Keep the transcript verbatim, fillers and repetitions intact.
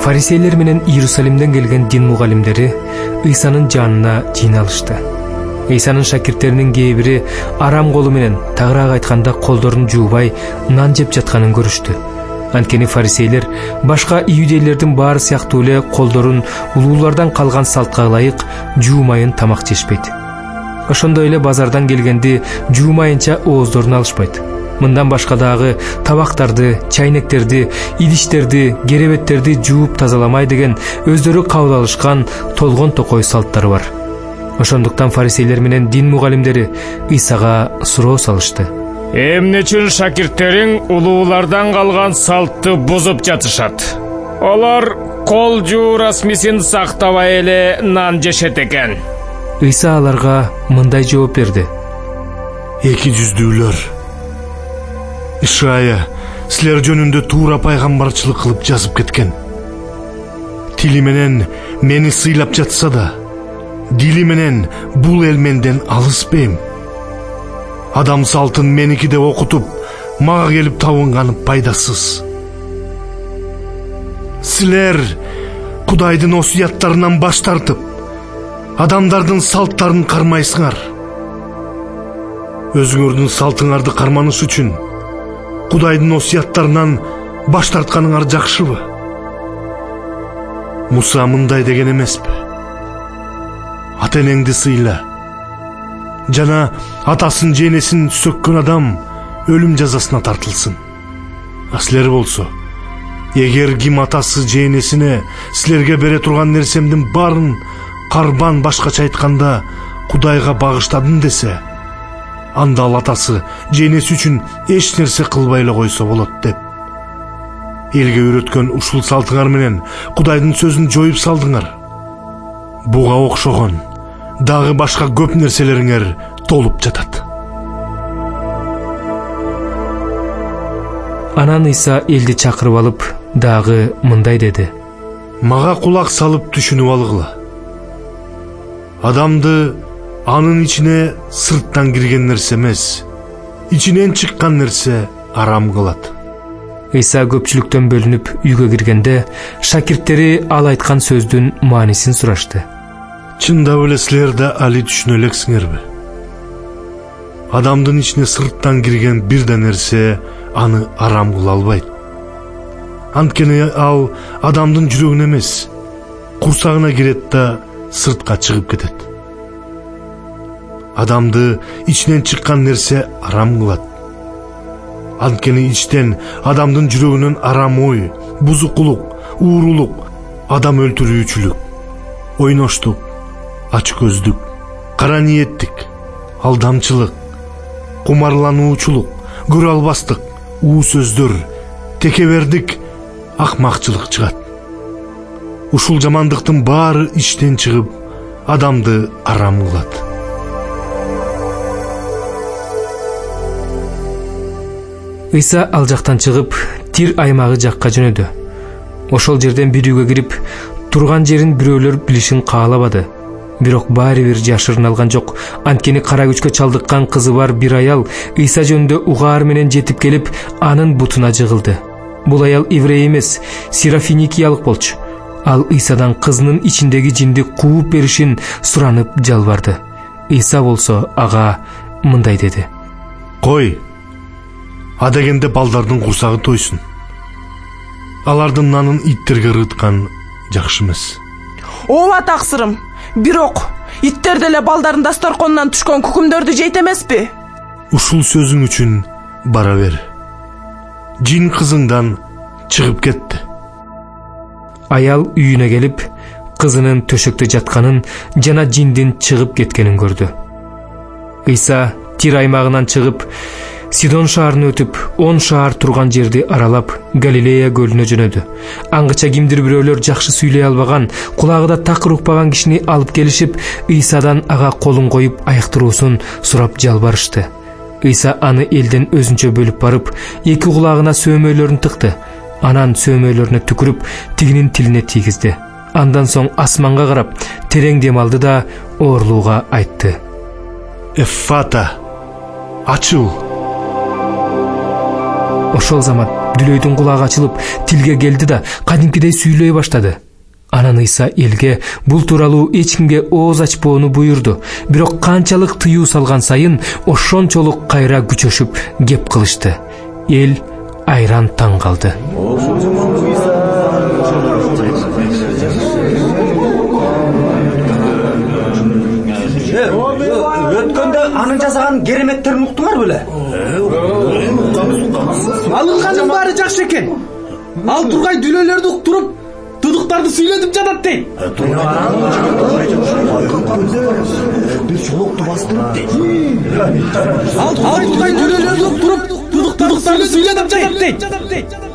Фарисейлер менен Иерусалимден келген дин мугалимдери Ыйсанын жанына жыйналышты. Ыйсанын шакирттеринин кээ бири арам колу менен, тагыраак айтканда колдорун жуубай нан жеп жатканын көрүштү. Анткени фарисейлер башка иудейлердин баары сыяктуу эле колдорун улуулардан калган салтка ылайык жуумайын тамак жешпейт. Ошондой эле базардан келгенди жуумайынча ооздорун алышпайт. Мындан башка дагы табактарды, чайнектерди, идиштерди, керебеттерди жууп тазаламай деген өздөрү кабыл алышкан толгон токой салттары бар. Ошондуктан фарисейлер менен дин мугалимдери Ыйсага суроо салышты. Эмне үчүн шакирттериң улуулардан калган салтты бузуп жатышат? Олар кол жуу расмисин сактабай эле нан жешет экен. Ыйса аларга мындай жооп берди. Эки жүздүүлөр. Ишая силер жөнүндө туура пайгамбарчылык кылып жазып кеткен. Тили менен мени сыйлап жатса да, дили менен бул эл менден алыс бейм. Адам салтын меники деп окутуп, мага келип табынганы пайдасыз. Силер Кудайдын осуяттарынан баш тартып, адамдардын салттарын кармайсыңар. Өзүңөрдүн салтыңарды карманыш үчүн Кудайдын осуяттарынан баш тартканыңар жакшыбы? Муса мындай деген эмеспи? Ата энеңди сыйла. Жана атасын женесин сөккөн адам өлүм жазасына тартылсын. А силер болсо, эгер ким атасы женесине силерге бере турган нерсемдин баарын карбан башкача айтканда Кудайга багыштадым десе, анда ал атасы женеси үчүн эч нерсе кылбай эле койсо болот деп. Элге үйрөткөн ушул салтыңар менен Кудайдын сөзүн жоюп салдыңар. Буга окшогон дагы башка көп нерселериңер толуп жатат. Анан Ыйса элди чакырып алып, дагы мындай деди. Мага кулак салып түшүнүп алгыла. Адамды анын ичине сырттан кирген нерсе эмес, ичинен чыккан нерсе арам кылат. Ыйса көпчүлүктөн бөлүнүп үйгө киргенде, шакирттери ал айткан сөздүн маанисин сурашты. Чындап эле силер да али түшүнө элексиңерби? Адамдын ичине сырттан кирген бир да нерсе аны арам кыла албайт. Анткени ал адамдын жүрөгүнө эмес, курсагына кирет да сыртка чыгып кетет. Адамды ичинен чыккан нерсе арам кылат. Анткени ичтен адамдын жүрөгүнөн арам ой, бузукулук, уурулук, адам өлтүрүүчүлүк, ойноштук, ачкөздүк, кара ниеттик, алдамчылык, кумарлануучулук, көрө албастык, уу сөздөр, текебердик, акмакчылык чыгат. Ушул жамандыктын баары иштен чыгып, адамды арам кылат. Ыйса ал жактан чыгып, Тир аймагы жакка жөнөдү. Ошол жерден бир үйгө кирип, турган жерин бирөөлөр билишин каалабады. Бирок баары бир жашырын алган жок. Анткени кара күчкө чалдыккан кызы бар бир аял Ыйса жөнүндө угаар менен жетип келип, анын бутуна жыгылды. Бул аял еврей эмес, сирофиникиялык болчу. Ал Ыйсадан кызынын ичиндеги жинди кууп беришин суранып жалбарды. Ыйса болсо ага мындай деди. Кой, адегенде балдардын курсагы тойсун. Алардын нанын иттерге ырыткан жакшы эмес. Ооба таксырым. Бирок иттер деле балдардын дасторконунан түшкөн күкүмдөрдү жейт эмеспи? Ушул сөзүң үчүн бара бер. Жин кызыңдан чыгып кетти. Аял үйүнө келип, кызынын төшөктө жатканын жана жиндин чыгып кеткенин көрдү. Ыйса Тир аймагынан чыгып, Сидон шаарын өтүп, он шаар турган жерди аралап, Галилея көлүнө жөнөдү. Аңгыча кимдир бирөөлөр жакшы сүйлөй албаган, кулагыда такыр укпаган кишини алып келишип, Ыйсадан ага колун коюп аяктыруусун сурап жалбарышты. Ыйса аны элден өзүнчө бөлүп барып, эки кулагына сөөмөйлөрүн тыкты. Анан сөөмөйлөрүнө түкүрүп, тигинин тилине тийгизди. Андан соң асманга карап, терең дем алды да оорлууга айтты. Эффата, ачыл. Ошол замат Дүлөйдүн кулагы ачылып, тилге келди да кадимкидей сүйлөй баштады. Анан Ыйса элге бул тууралуу эч кимге ооз ачпоону буйрду. Бирок канчалык тыюу салган сайын ошончолук кайра күчөшүп кеп кылышты. Эл айран таң калды. Өткөндө анын жасаган кереметтерин уктуңар беле? Алынганын баары жакшы экен. Ал тургай дүлөлөрдү уктуруп, тудуктарды сүйлөтүп жатат дейт. Ал тургай дүлөлөрдү уктуруп, тудуктарды сүйлөтүп жатат дейт.